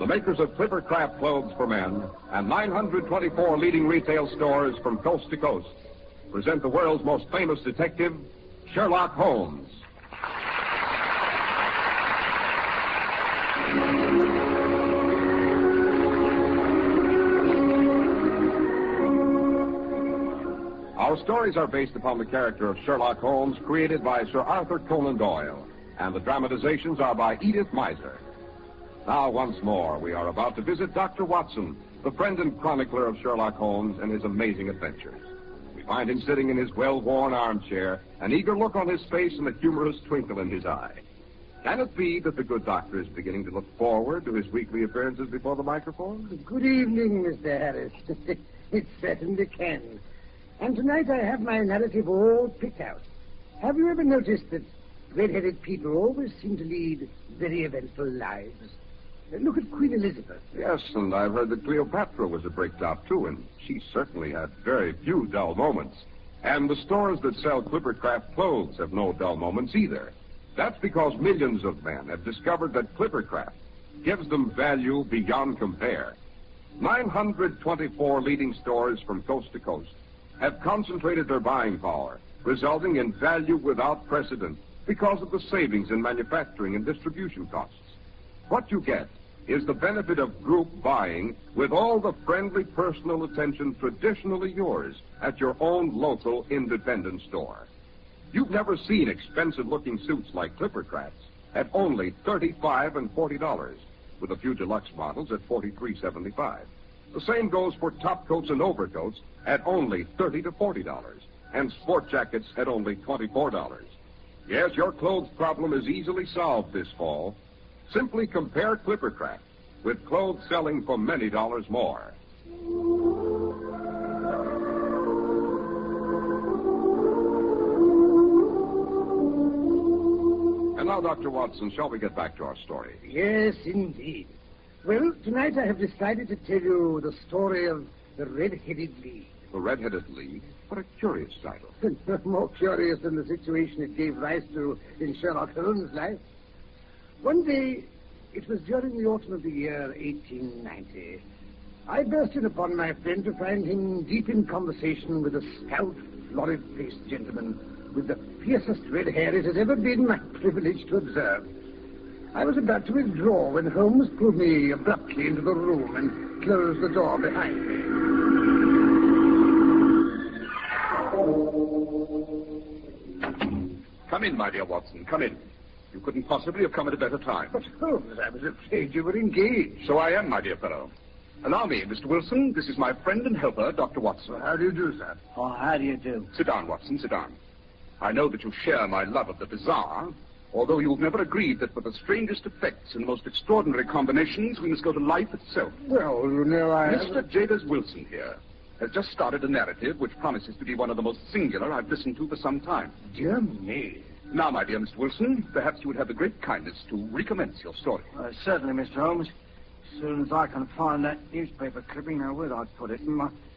The makers of Clippercraft clothes for men and 924 leading retail stores from coast to coast present the world's most famous detective, Sherlock Holmes. Our stories are based upon the character of Sherlock Holmes, created by Sir Arthur Conan Doyle, and the dramatizations are by Edith Meiser. Now, once more, we are about to visit Dr. Watson, the friend and chronicler of Sherlock Holmes and his amazing adventures. We find him sitting in his well-worn armchair, an eager look on his face and a humorous twinkle in his eye. Can it be that the good doctor is beginning to look forward to his weekly appearances before the microphone? Good evening, Mr. Harris. It certainly can. And tonight I have my narrative all picked out. Have you ever noticed that red-headed people always seem to lead very eventful lives? Look at Queen Elizabeth. Yes, and I've heard that Cleopatra was a breaktop, too, and she certainly had very few dull moments. And the stores that sell Clippercraft clothes have no dull moments either. That's because millions of men have discovered that Clippercraft gives them value beyond compare. 924 leading stores from coast to coast have concentrated their buying power, resulting in value without precedent because of the savings in manufacturing and distribution costs. What you get is the benefit of group buying with all the friendly personal attention traditionally yours at your own local independent store. You've never seen expensive-looking suits like Clippercraft's at only $35 and $40, with a few deluxe models at $43.75. The same goes for top coats and overcoats at only $30 to $40, and sport jackets at only $24. Yes, your clothes problem is easily solved this fall. Simply compare Clippercraft with clothes selling for many dollars more. And now, Dr. Watson, shall we get back to our story? Yes, indeed. Well, tonight I have decided to tell you the story of the Red-Headed League. The Red-Headed League? What a curious title. More curious than the situation it gave rise to in Sherlock Holmes' life. One day, it was during the autumn of the year 1890, I burst in upon my friend to find him deep in conversation with a stout, florid-faced gentleman with the fiercest red hair it has ever been my privilege to observe. I was about to withdraw when Holmes pulled me abruptly into the room and closed the door behind me. Come in, my dear Watson, come in. You couldn't possibly have come at a better time. But, Holmes, I was afraid you were engaged. So I am, my dear fellow. Allow me, Mr. Wilson, this is my friend and helper, Dr. Watson. Well, how do you do, sir? Oh, how do you do? Sit down, Watson, sit down. I know that you share my love of the bizarre, although you've never agreed that for the strangest effects and most extraordinary combinations, we must go to life itself. Well, you know, Mr. Jabez Wilson here has just started a narrative which promises to be one of the most singular I've listened to for some time. Dear me. Now, my dear Mr. Wilson, perhaps you would have the great kindness to recommence your story. Certainly, Mr. Holmes. As soon as I can find that newspaper clipping, now where'd I put it?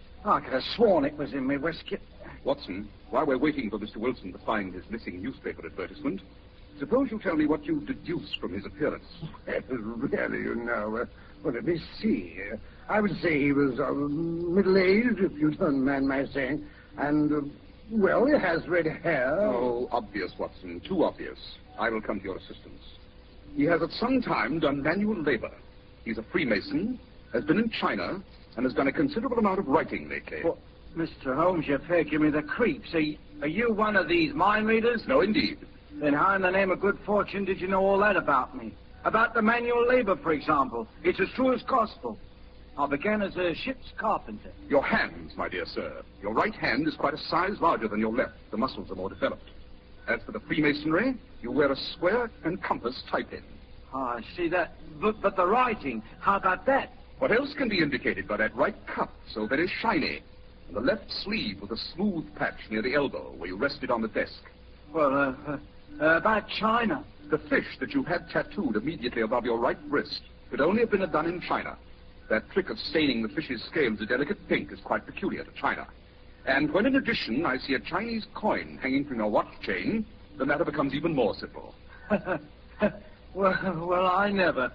I could have sworn it was in my waistcoat. Watson, while we're waiting for Mr. Wilson to find his missing newspaper advertisement, suppose you tell me what you deduce from his appearance. Really, you know, well, let me see. I would say he was middle-aged, if you don't mind my saying, and... well, he has red hair. Oh, obvious, Watson. Too obvious. I will come to your assistance. He has at some time done manual labor. He's a Freemason, has been in China, and has done a considerable amount of writing lately. Well, Mr. Holmes, you fair give me the creeps. Are you one of these mind readers? No, indeed. Then how in the name of good fortune did you know all that about me? About the manual labor, for example. It's as true as gospel. I began as a ship's carpenter. Your hands, my dear sir. Your right hand is quite a size larger than your left. The muscles are more developed. As for the Freemasonry, you wear a square and compass tie-pin. I see that. But the writing, how about that? What else can be indicated by that right cuff, so very shiny, and the left sleeve with a smooth patch near the elbow where you rested on the desk? Well, about China. The fish that you had tattooed immediately above your right wrist could only have been done in China. That trick of staining the fish's scales a delicate pink is quite peculiar to China. And when, in addition, I see a Chinese coin hanging from your watch chain, the matter becomes even more simple. Well, I never.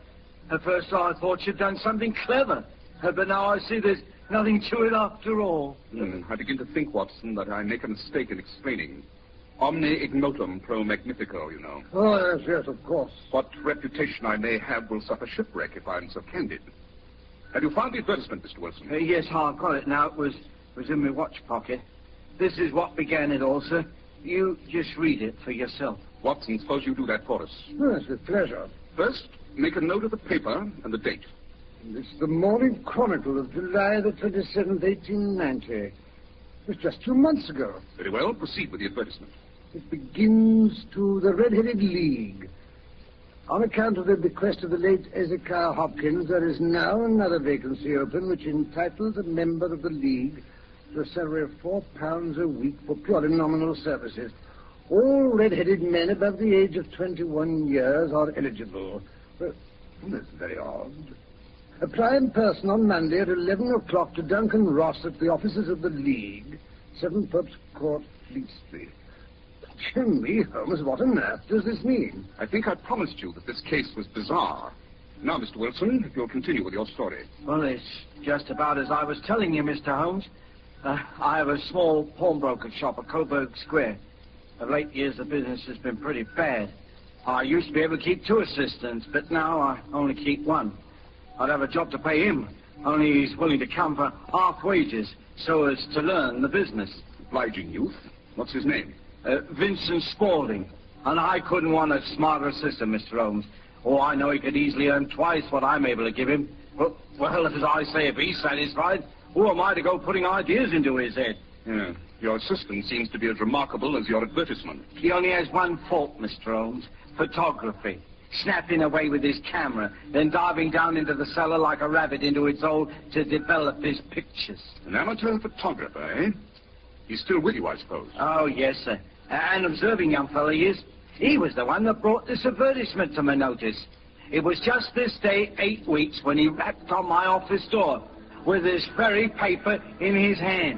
At first I thought you'd done something clever. But now I see there's nothing to it after all. I begin to think, Watson, that I make a mistake in explaining. Omne ignotum pro magnifico, you know. Oh, yes, of course. What reputation I may have will suffer shipwreck if I'm so candid. Have you found the advertisement, Mr. Wilson? Yes, I've got it now. It was in my watch pocket. This is what began it all, sir. You just read it for yourself. Watson, suppose you do that for us. Yes, with pleasure. First, make a note of the paper and the date. It's the Morning Chronicle of July the 27th, 1890. It was just 2 months ago. Very well, proceed with the advertisement. It begins to the Red-Headed League. On account of the bequest of the late Ezekiah Hopkins, there is now another vacancy open which entitles a member of the League to a salary of £4 a week for purely nominal services. All red-headed men above the age of 21 years are eligible. Well, that's very odd. Apply in person on Monday at 11 o'clock to Duncan Ross at the offices of the League, 7 Pope's Court, Fleet Street. Dear me, Holmes, what on earth does this mean? I think I promised you that this case was bizarre. Now, Mr. Wilson, if you'll continue with your story. Well, it's just about as I was telling you, Mr. Holmes. I have a small pawnbroker shop at Coburg Square. Of late years, the business has been pretty bad. I used to be able to keep 2 assistants, but now I only keep 1. I'd have a job to pay him, only he's willing to come for half wages so as to learn the business. Obliging youth. What's his name? Vincent Spaulding. And I couldn't want a smarter assistant, Mr. Holmes. Oh, I know he could easily earn twice what I'm able to give him. But, well, as I say, if he's satisfied, who am I to go putting ideas into his head? Yeah. Your assistant seems to be as remarkable as your advertisement. He only has one fault, Mr. Holmes. Photography. Snapping away with his camera, then diving down into the cellar like a rabbit into its hole to develop his pictures. An amateur photographer, eh? He's still with you, I suppose. Oh, yes, sir. An observing young fellow he is. He was the one that brought this advertisement to my notice. It was just this day 8 weeks when he rapped on my office door with this very paper in his hand.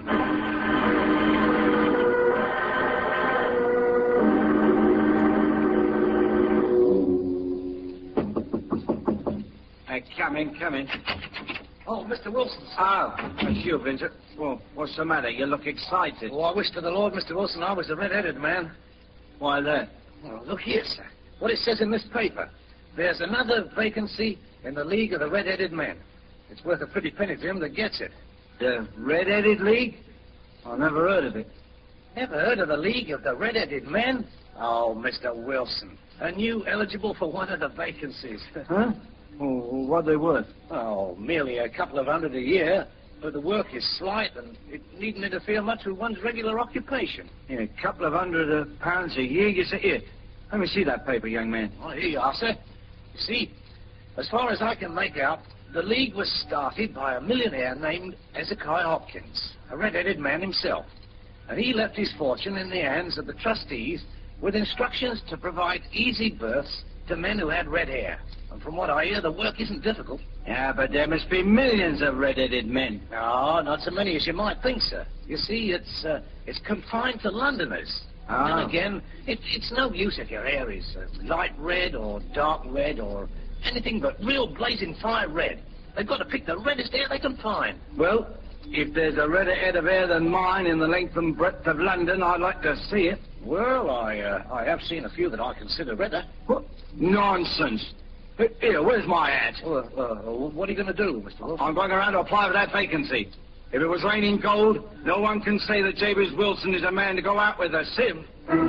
Come in. Oh, Mr. Wilson. Oh, it's you, Vincent. Well, what's the matter? You look excited. Oh, I wish to the Lord, Mr. Wilson, I was the red-headed man. Why that? Well, look here, sir. What it says in this paper. There's another vacancy in the League of the Red-Headed Men. It's worth a pretty penny to him that gets it. The Red-Headed League? I never heard of it. Never heard of the League of the Red-Headed Men? Oh, Mr. Wilson. And you eligible for one of the vacancies. Huh? Oh, what are they worth? Oh, merely a couple of $100 a year. But the work is slight and it needn't interfere much with one's regular occupation. Yeah, a couple of £100 a year? You say, here, let me see that paper, young man. Oh, here you are, sir. You see, as far as I can make out, the League was started by a millionaire named Ezekiah Hopkins, a red-headed man himself. And he left his fortune in the hands of the trustees with instructions to provide easy berths to men who had red hair. And from what I hear, the work isn't difficult. Yeah, but there must be millions of red-headed men. No, not so many as you might think, sir. You see, it's confined to Londoners. Ah. And then again, it's no use if your hair is light red or dark red or anything but real blazing fire red. They've got to pick the reddest hair they can find. Well, if there's a redder head of hair than mine in the length and breadth of London, I'd like to see it. Well, I have seen a few that I consider redder. What? Nonsense. Here, where's my hat? What are you going to do, Mr. Wilson? I'm going around to apply for that vacancy. If it was raining gold, no one can say that Jabez Wilson is a man to go out with a sieve.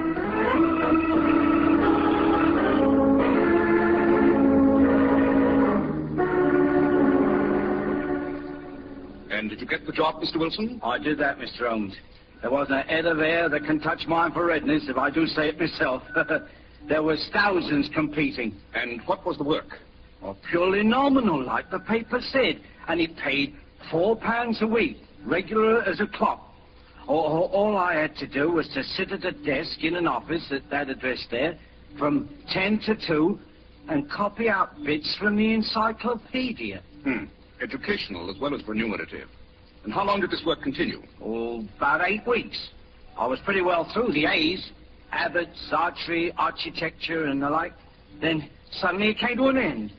And did you get the job, Mr. Wilson? I did that, Mr. Holmes. There wasn't a head of hair that can touch mine for redness, if I do say it myself. There was thousands competing. And what was the work? Oh, purely nominal, like the paper said. And it paid £4 a week, regular as a clock. All I had to do was to sit at a desk in an office at that address there from 10 to 2 and copy out bits from the encyclopedia. Educational as well as remunerative. And how long did this work continue? Oh, about 8 weeks. I was pretty well through the A's. Abbott's, archery, architecture, and the like. Then suddenly it came to an end.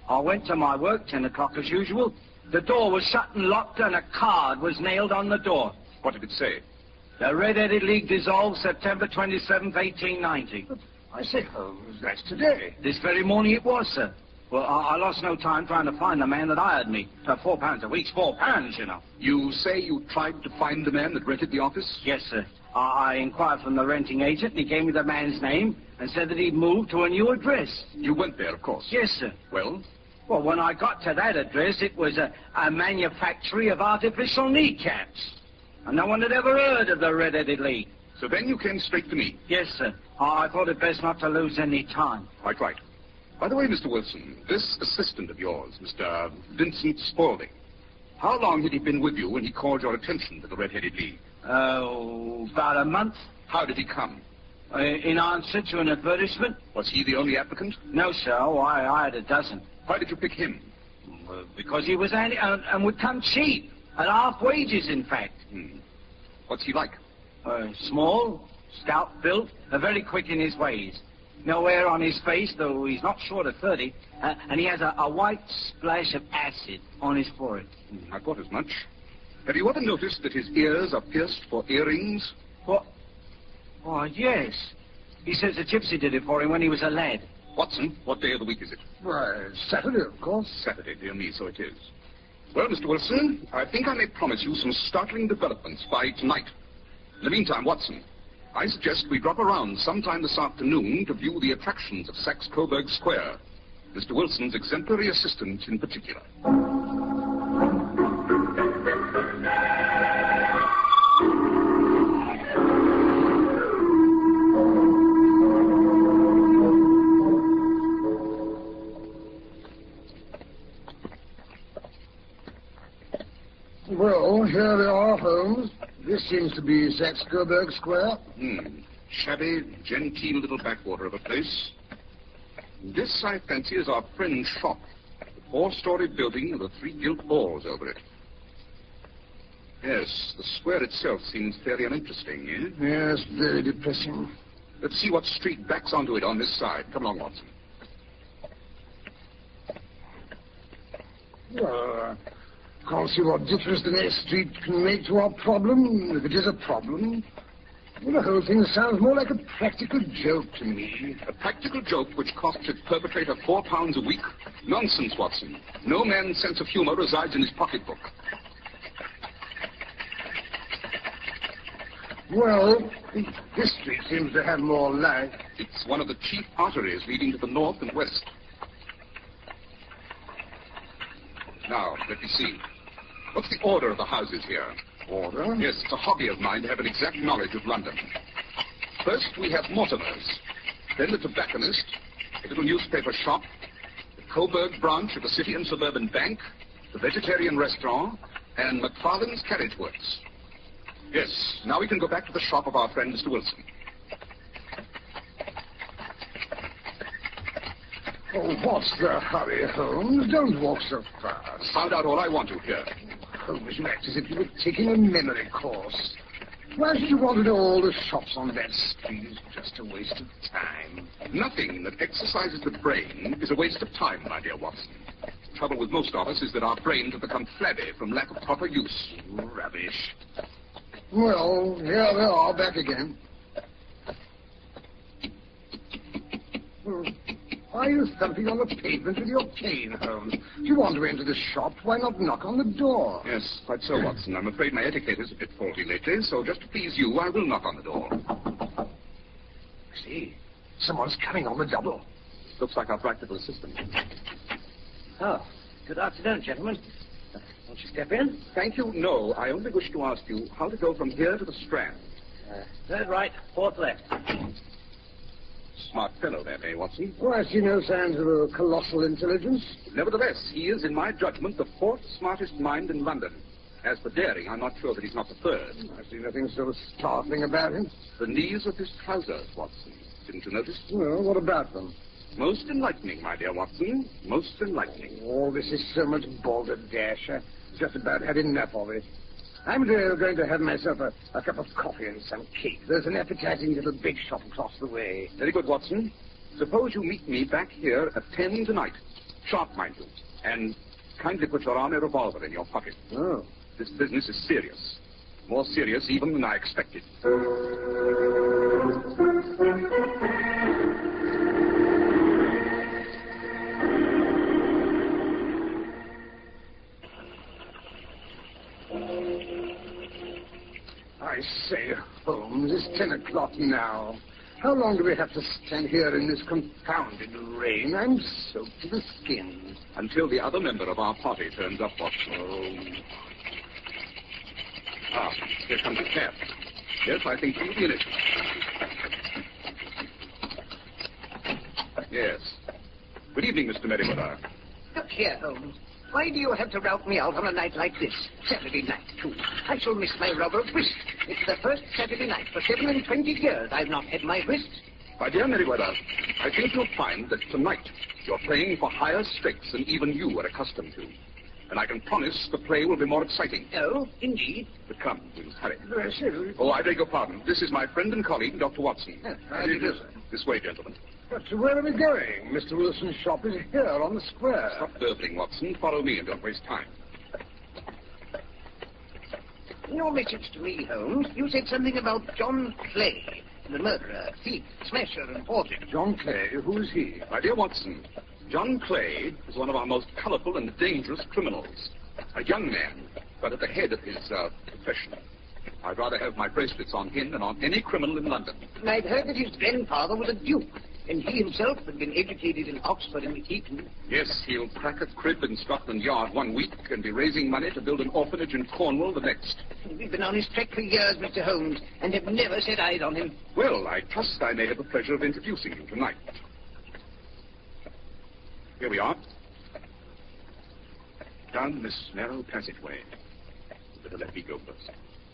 I went to my work, 10 o'clock as usual. The door was shut and locked, and a card was nailed on the door. What did it say? The Red-Headed League dissolved September 27th, 1890. I say, Holmes, that's today. This very morning it was, sir. Well, I lost no time trying to find the man that hired me. £4 a week's £4, you know. You say you tried to find the man that rented the office? Yes, sir. I inquired from the renting agent, and he gave me the man's name and said that he'd moved to a new address. You went there, of course. Yes, sir. Well? Well, when I got to that address, it was a manufactory of artificial kneecaps. And no one had ever heard of the Red-Headed League. So then you came straight to me? Yes, sir. I thought it best not to lose any time. Quite right. By the way, Mr. Wilson, this assistant of yours, Mr. Vincent Spaulding, how long had he been with you when he called your attention to the Red-Headed League? Oh, about a month. How did he come? In answer to an advertisement. Was he the only applicant? No, sir. I had a dozen. Why did you pick him? Because he was and would come cheap. At half wages, in fact. What's he like? Small, stout-built, very quick in his ways. No hair on his face, though he's not short of 30. And he has a white splash of acid on his forehead. I thought as much. Have you ever noticed that his ears are pierced for earrings? What? Oh, yes. He says the gypsy did it for him when he was a lad. Watson, what day of the week is it? Why, Saturday, of course. Saturday, dear me, so it is. Well, Mr. Wilson, I think I may promise you some startling developments by tonight. In the meantime, Watson, I suggest we drop around sometime this afternoon to view the attractions of Saxe-Coburg Square. Mr. Wilson's exemplary assistant in particular. Well, here we are, Holmes. This seems to be Saxe-Coburg Square. Shabby, genteel little backwater of a place. This, I fancy, is our friend's shop. The 4-story building with the 3 gilt balls over it. Yes, the square itself seems fairly uninteresting, eh? Yes, very depressing. Let's see what street backs onto it on this side. Come along, Watson. Can't see what difference the next street can make to our problem, if it is a problem. Well, the whole thing sounds more like a practical joke to me. A practical joke which costs its perpetrator £4 a week? Nonsense, Watson. No man's sense of humor resides in his pocketbook. Well, this street seems to have more life. It's one of the chief arteries leading to the north and west. Now, let me see. What's the order of the houses here? Order? Yes, it's a hobby of mine to have an exact knowledge of London. First, we have Mortimer's. Then the tobacconist, the little newspaper shop, the Coburg branch of the City and Suburban Bank, the vegetarian restaurant, and McFarlane's Carriage Works. Yes, now we can go back to the shop of our friend, Mr. Wilson. Oh, what's the hurry, Holmes? Don't walk so fast. Found out all I want to here. Holmes, you act as if you were taking a memory course. Why should you want to know all the shops on that street? It's just a waste of time. Nothing that exercises the brain is a waste of time, my dear Watson. The trouble with most of us is that our brains have become flabby from lack of proper use. Rubbish. Well, here we are, back again. Why are you thumping on the pavement with your cane, Holmes? If you want to enter the shop, why not knock on the door? Yes, quite so, Watson. I'm afraid my etiquette is a bit faulty lately, so just to please you, I will knock on the door. See, someone's coming on the double. Looks like our practical assistant. Oh, good afternoon, gentlemen. Won't you step in? Thank you. No, I only wish to ask you how to go from here to the Strand. Third right, fourth left. Smart fellow that, eh, Watson? Oh, I see no signs of a colossal intelligence. Nevertheless, he is, in my judgment, the 4th smartest mind in London. As for daring, I'm not sure that he's not the 3rd. I see nothing so startling about him. The knees of his trousers, Watson. Didn't you notice? Well, what about them? Most enlightening, my dear Watson. Most enlightening. Oh, this is so much balderdash. I just about had enough of it. I'm going to have myself a cup of coffee and some cake. There's an appetizing little bake shop across the way. Very good, Watson. Suppose you meet me back here at 10 tonight. Sharp, mind you. And kindly put your army revolver in your pocket. Oh. This business is serious. More serious even than I expected. I say, Holmes, it's 10 o'clock now. How long do we have to stand here in this confounded rain? I'm soaked to the skin. Until the other member of our party turns up, Watson. Ah, here comes a cab. Yes, I think you'll be in it. Yes. Good evening, Mr. Merriweather. Look here, Holmes. Why do you have to rout me out on a night like this? Saturday night, too. I shall miss my rubber whist. It's the first Saturday night for 27 years I've not had my whist. My dear Merriweather, I think you'll find that tonight you're playing for higher stakes than even you are accustomed to. And I can promise the play will be more exciting. Oh, indeed. But come, we must hurry. Sir. Oh, I beg your pardon. This is my friend and colleague, Dr. Watson. How do you do, sir? This way, gentlemen. But where are we going? Mr. Wilson's shop is here on the square. Stop burbling, Watson. Follow me and don't waste time. In your message to me, Holmes, you said something about John Clay, the murderer, thief, smasher, and forger. John Clay, who is he? My dear Watson, John Clay is one of our most colorful and dangerous criminals. A young man, but at the head of his profession. I'd rather have my bracelets on him than on any criminal in London. And I'd heard that his grandfather was a duke, and he himself had been educated in Oxford and Eton. Yes, he'll crack a crib in Scotland Yard one week and be raising money to build an orphanage in Cornwall the next. We've been on his track for years, Mr. Holmes, and have never set eyes on him. Well, I trust I may have the pleasure of introducing you tonight. Here we are. Down this narrow passageway. You better let me go first.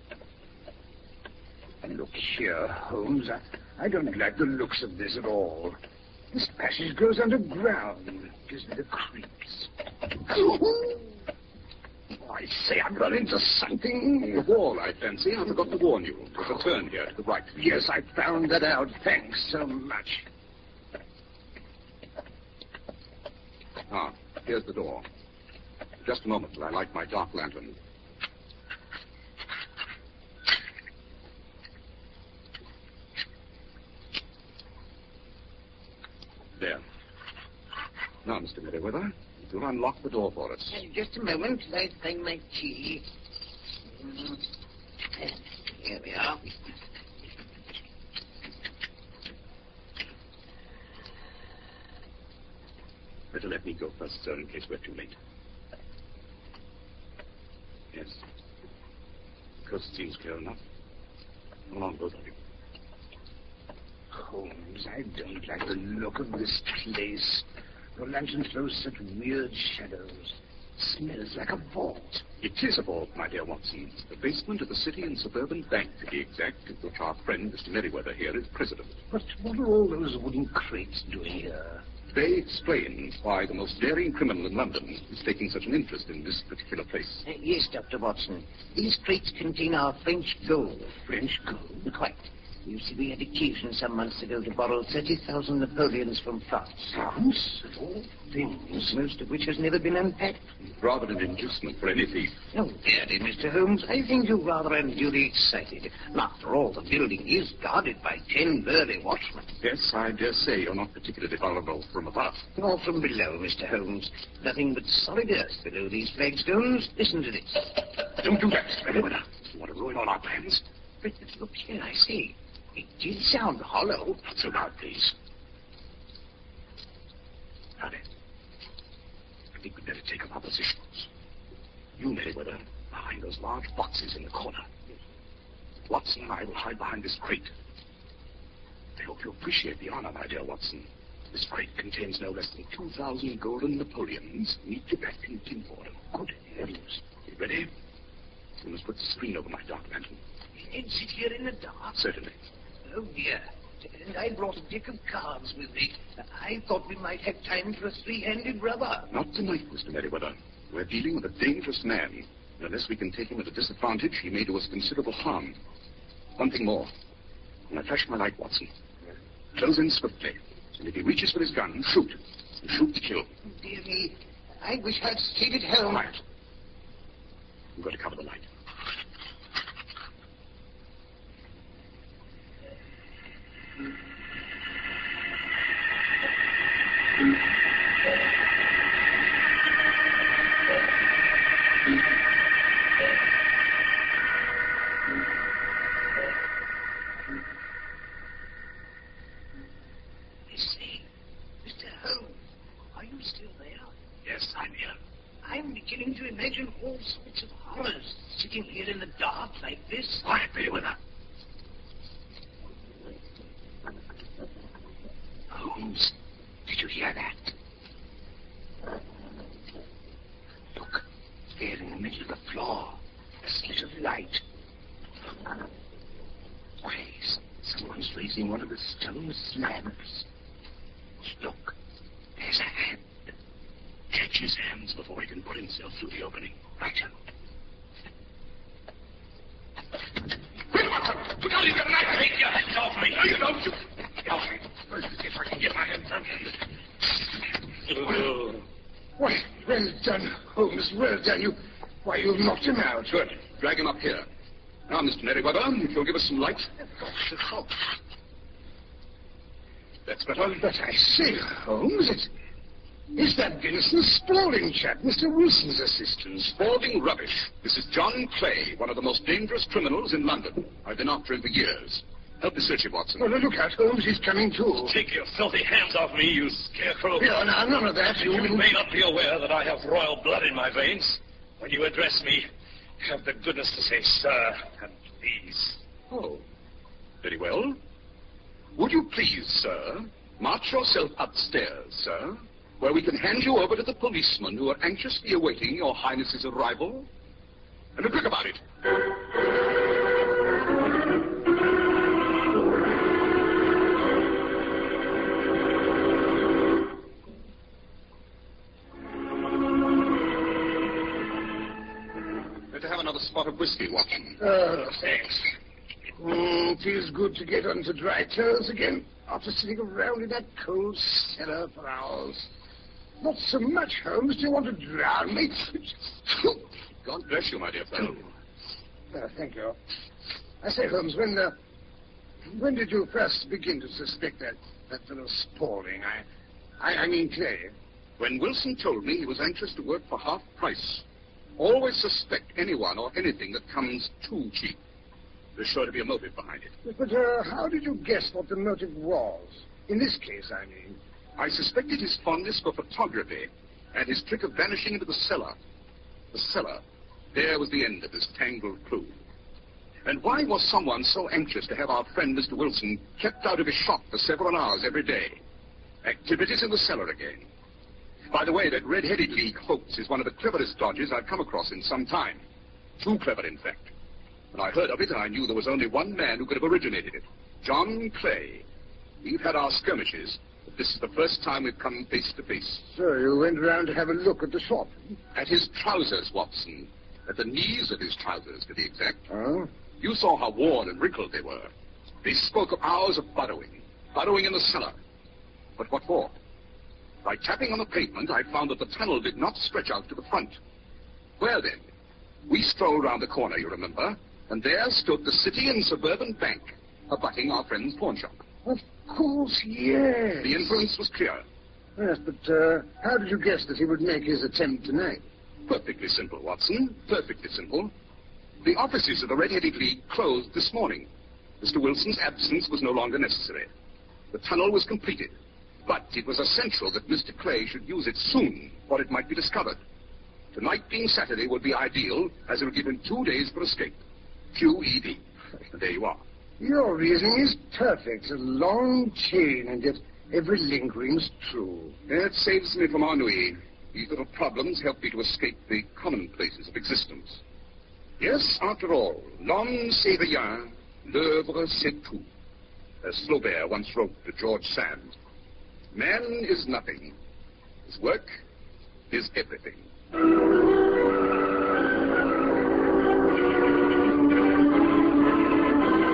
Look here, Holmes. I don't like the looks of this at all. This passage goes underground. Gives me the creeps. Oh, I say, I've run into something. The wall, I fancy. I forgot to warn you. There's a turn here to the right. Yes, I found that out. Thanks so much. Ah, here's the door. Just a moment till I light my dark lantern. There. Now, Mr. Merriweather, you'll unlock the door for us. Just a moment. I find my key. Here we are. Better let me go first, sir, in case we're too late. Yes. The coast seems clear enough. Come along, both of you. Holmes, I don't like the look of this place. Your lantern throws such weird shadows. Smells like a vault. It is a vault, my dear Watson. The basement of the City and Suburban Bank, to be exact, of which our friend, Mr. Merriweather, here is president. But what are all those wooden crates doing here? They explain why the most daring criminal in London is taking such an interest in this particular place. Yes, Dr. Watson. These crates contain our French gold. French gold? Quite. You see, we had occasion some months ago to borrow 30,000 Napoleons from France. France? Of all things. Most of which has never been unpacked. Rather an inducement for any thief. Oh, dearie, Mr. Holmes, I think you're rather unduly excited. After all, the building is guarded by 10 burly watchmen. Yes, I dare say you're not particularly vulnerable from above. Or from below, Mr. Holmes. Nothing but solid earth below these flagstones. Listen to this. Don't do that, Mr. Merriweather. You want to ruin all our plans. But look here, I see. It did sound hollow. Not so loud, please. Now then, I think we'd better take up our positions. You, Merriweather, behind those large boxes in the corner. Watson and I will hide behind this crate. I hope you appreciate the honor, my dear Watson. This crate contains no less than 2,000 golden Napoleons, neatly packed in tin foil. Good heavens. You ready? You must put the screen over my dark lantern. And sit here in the dark? Certainly. Oh, dear. And I brought a deck of cards with me. I thought we might have time for a three-handed rubber. Not tonight, Mr. Merriweather. We're dealing with a dangerous man. And unless we can take him at a disadvantage, he may do us considerable harm. One thing more. When I flash my light, Watson, close in swiftly. And if he reaches for his gun, shoot. Shoot to kill. Dear me, I wish I'd stayed at home. Quiet. I'm going to cover the light. I say, Mr. Holmes, are you still there? Yes, I'm here. I'm beginning to imagine all sorts of horrors sitting here in the dark like this. Quiet, Merriweather. Holmes, did you hear that? Look, there in the middle of the floor, a slit of light. Why, someone's raising one of the stone slabs. Look, there's a hand. Catch his hands before he can put himself through the opening. Right up. Look out, you've got a knife! Take your hands off me! No, you don't! Help me. First, if I can get my hands on him. Why, well done, Holmes, well done. You've knocked him out. Good. Drag him up here. Now, Mr. Merriweather, if you'll give us some light. Of course. That's better. But I say, Holmes, it's that Vincent Spaulding chap, Mr. Wilson's assistant. Spaulding rubbish. This is John Clay, one of the most dangerous criminals in London. I've been after him for years. Help me search him, Watson. Well, look out, Holmes, he's coming too. Take your filthy hands off me, you scarecrow. Yeah, now, none of that. You may not be aware that I have royal blood in my veins. When you address me, have the goodness to say, sir, and please. Oh, very well. Would you please, sir, march yourself upstairs, sir, where we can hand you over to the policemen who are anxiously awaiting your Highness's arrival? And be quick about it. Better have another spot of whiskey, Watson. Thanks. Feels good to get onto dry toes again after sitting around in that cold cellar for hours. Not so much, Holmes. Do you want to drown me? God bless you, my dear fellow. Thank you. I say, Holmes, when did you first begin to suspect that fellow Spaulding? I mean Clay. When Wilson told me he was anxious to work for half price. Always suspect anyone or anything that comes too cheap. There's sure to be a motive behind it. But how did you guess what the motive was? In this case, I mean. I suspected his fondness for photography and his trick of vanishing into the cellar. The cellar. There was the end of this tangled clue. And why was someone so anxious to have our friend Mr. Wilson kept out of his shop for several hours every day? Activities in the cellar again. By the way, that Red-Headed League hoax is one of the cleverest dodges I've come across in some time. Too clever, in fact. When I heard of it, I knew there was only one man who could have originated it. John Clay. We've had our skirmishes, but this is the first time we've come face to face. So you went around to have a look at the shop? At his trousers, Watson. At the knees of his trousers, to be exact. Oh? You saw how worn and wrinkled they were. They spoke of hours of burrowing. Burrowing in the cellar. But what for? By tapping on the pavement, I found that the tunnel did not stretch out to the front. Where then? We strolled round the corner, you remember, and there stood the City and Suburban Bank, abutting our friend's pawn shop. Of course, yes. The inference was clear. Yes, but how did you guess that he would make his attempt tonight? Perfectly simple, Watson. Perfectly simple. The offices of the Red-Headed League closed this morning. Mr. Wilson's absence was no longer necessary. The tunnel was completed. But it was essential that Mr. Clay should use it soon, or it might be discovered. Tonight being Saturday would be ideal, as it would give him 2 days for escape. QED. And there you are. Your reasoning is perfect. A long chain, and yet every link rings true. It saves me from ennui. These little problems help me to escape the commonplaces of existence. Yes, after all, l'homme c'est rien, l'œuvre c'est tout. As Flaubert once wrote to George Sand. Man is nothing. His work is everything.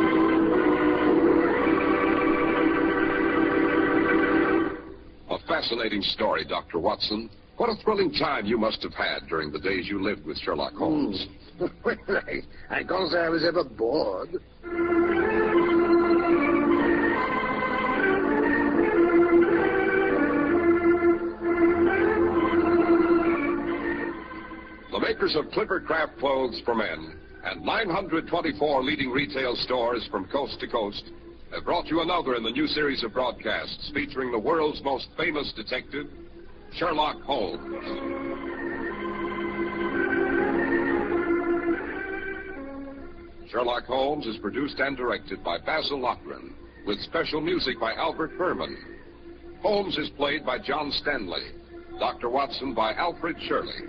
A fascinating fascinating story, Dr. Watson. What a thrilling time you must have had during the days you lived with Sherlock Holmes. Well, I can't say I was ever bored. The makers of Clippercraft clothes for men and 924 leading retail stores from coast to coast have brought you another in the new series of broadcasts featuring the world's most famous detective, Sherlock Holmes. Sherlock Holmes is produced and directed by Basil Loughrane, with special music by Albert Berman. Holmes is played by John Stanley, Dr. Watson by Alfred Shirley.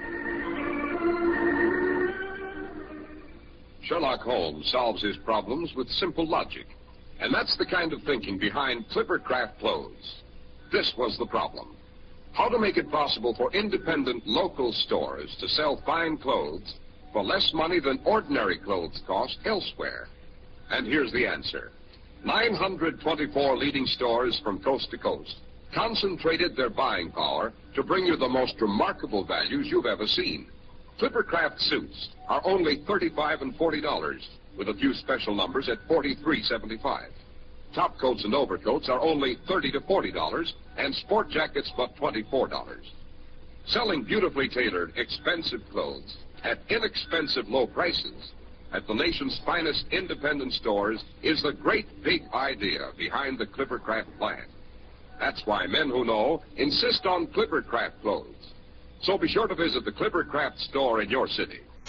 Sherlock Holmes solves his problems with simple logic, and that's the kind of thinking behind Clippercraft clothes. This was the problem: how to make it possible for independent local stores to sell fine clothes for less money than ordinary clothes cost elsewhere. And here's the answer. 924 leading stores from coast to coast concentrated their buying power to bring you the most remarkable values you've ever seen. Clippercraft suits are only $35 and $40, with a few special numbers at $43.75. Top coats and overcoats are only $30 to $40, and sport jackets but $24. Selling beautifully tailored, expensive clothes at inexpensive low prices at the nation's finest independent stores is the great big idea behind the Clippercraft plan. That's why men who know insist on Clippercraft clothes. So be sure to visit the Clippercraft store in your city.